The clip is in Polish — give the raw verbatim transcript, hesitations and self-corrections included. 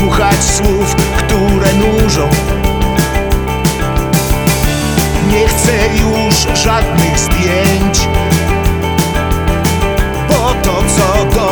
słuchać słów, które nużą. Nie chcę już żadnych zdjęć, bo to co do